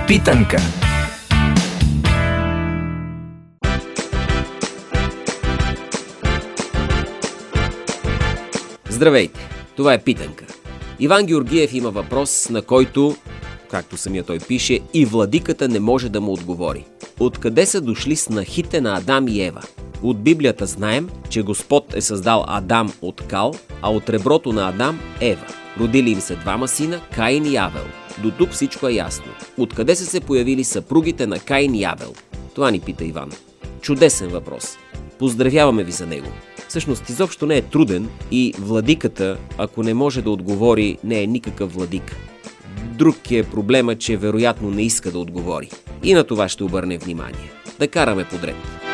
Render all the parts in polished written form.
Питанка. Здравейте, това е Питанка. Иван Георгиев има въпрос, на който, както самия той пише, и владиката не може да му отговори. Откъде са дошли снахите на Адам и Ева? От Библията знаем, че Господ е създал Адам от кал, а от реброто на Адам – Ева. Родили им се двама сина, Каин и Авел. До тук всичко е ясно. Откъде са се появили съпругите на Каин и Авел? Това ни пита Иван. Чудесен въпрос. Поздравяваме ви за него. Всъщност изобщо не е труден и владиката, ако не може да отговори, не е никакъв владик. Друг е проблема, че вероятно не иска да отговори. И на това ще обърне внимание. Да караме подред.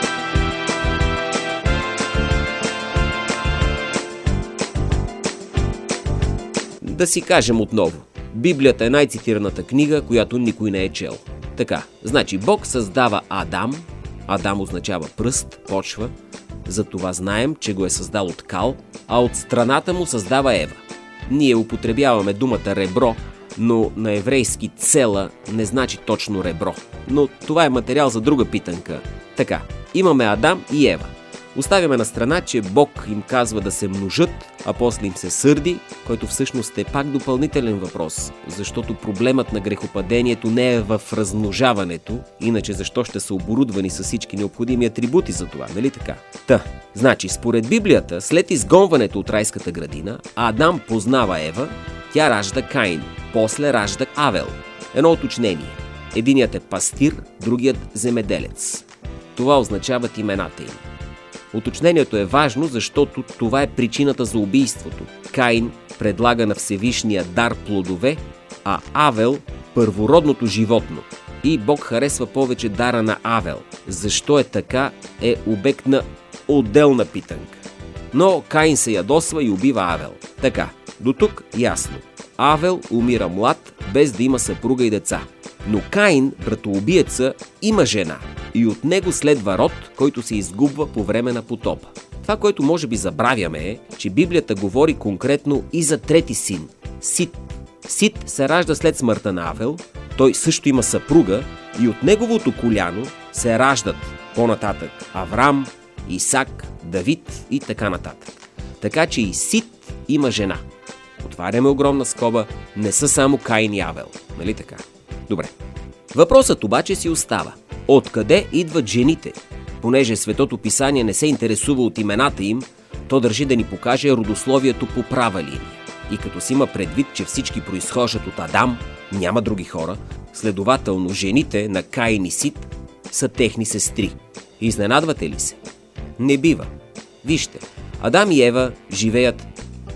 Да си кажем отново. Библията е най-цитираната книга, която никой не е чел. Така, значи Бог създава Адам. Адам означава пръст, почва. Затова знаем, че го е създал от кал, а от страната му създава Ева. Ние употребяваме думата ребро, но на еврейски цела не значи точно ребро. Но това е материал за друга питанка. Така, имаме Адам и Ева. Оставяме на страна, че Бог им казва да се множат, а после им се сърди, който всъщност е пак допълнителен въпрос, защото проблемът на грехопадението не е в размножаването, иначе защо ще са оборудвани с всички необходими атрибути за това, нали така? Значи, според Библията, след изгонването от райската градина, Адам познава Ева, тя ражда Каин, после ражда Авел. Едно уточнение. Единият е пастир, другият земеделец. Това означават имената им. Уточнението е важно, защото това е причината за убийството. Каин предлага на Всевишния дар плодове, а Авел – първородното животно. И Бог харесва повече дара на Авел. Защо е така, е обект на отделна питанка. Но Каин се ядосва и убива Авел. Така, до тук ясно. Авел умира млад, без да има съпруга и деца. Но Каин, братоубиеца, има жена. И от него следва род, който се изгубва по време на потопа. Това, което може би забравяме е, че Библията говори конкретно и за трети син – Сит. Сит се ражда след смъртта на Авел, той също има съпруга и от неговото коляно се раждат по-нататък Аврам, Исак, Давид и така нататък. Така че и Сит има жена. Отваряме огромна скоба, не са само Каин и Авел, нали така? Добре. Въпросът обаче си остава. Откъде идват жените? Понеже Светото Писание не се интересува от имената им, то държи да ни покаже родословието по права линия. И като си има предвид, че всички произхождат от Адам, няма други хора, следователно жените на Каин и Сит са техни сестри. Изненадвате ли се? Не бива. Вижте, Адам и Ева живеят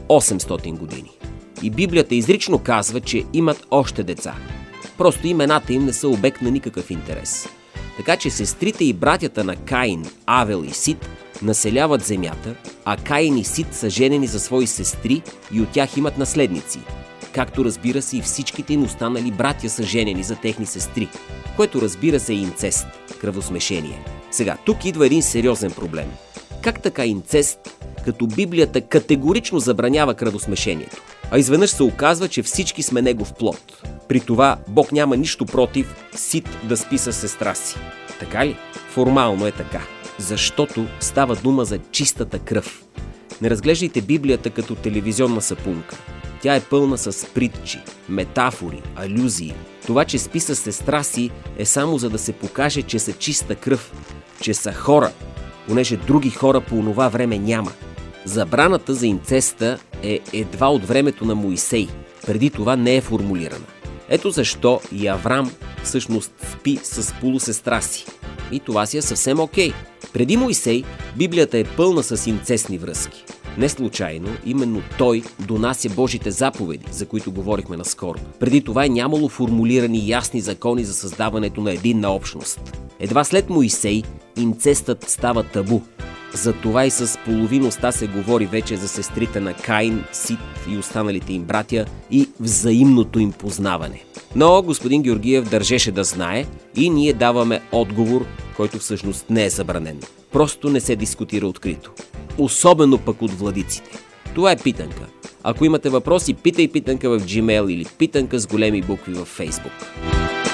800 години. И Библията изрично казва, че имат още деца. Просто имената им не са обект на никакъв интерес. Така че сестрите и братята на Каин, Авел и Сит населяват земята, а Каин и Сит са женени за свои сестри и от тях имат наследници. Както разбира се и всичките им останали братя са женени за техни сестри, което разбира се е инцест, кръвосмешение. Сега, тук идва един сериозен проблем. Как така инцест, като Библията категорично забранява кръвосмешението? А изведнъж се оказва, че всички сме негов плод. При това Бог няма нищо против Сит да спи със сестра си. Така ли? Формално е така. Защото става дума за чистата кръв. Не разглеждайте Библията като телевизионна сапунка. Тя е пълна с притчи, метафори, алюзии. Това, че спи със сестра си, е само за да се покаже, че са чиста кръв, че са хора, понеже други хора по онова време няма. Забраната за инцеста е едва от времето на Моисей. Преди това не е формулирана. Ето защо и Аврам всъщност спи с полусестра си. И това си е съвсем окей. Преди Моисей Библията е пълна с инцестни връзки. Не случайно, именно той донася Божите заповеди, за които говорихме наскоро. Преди това е нямало формулирани ясни закони за създаването на единна общност. Едва след Моисей инцестът става табу. Затова и с половин уста се говори вече за сестрите на Каин, Сит и останалите им братя и взаимното им познаване. Но господин Георгиев държеше да знае и ние даваме отговор, който всъщност не е забранен. Просто не се дискутира открито. Особено пък от владиците. Това е питанка. Ако имате въпроси, питай питанка в Gmail или питанка с големи букви в Facebook.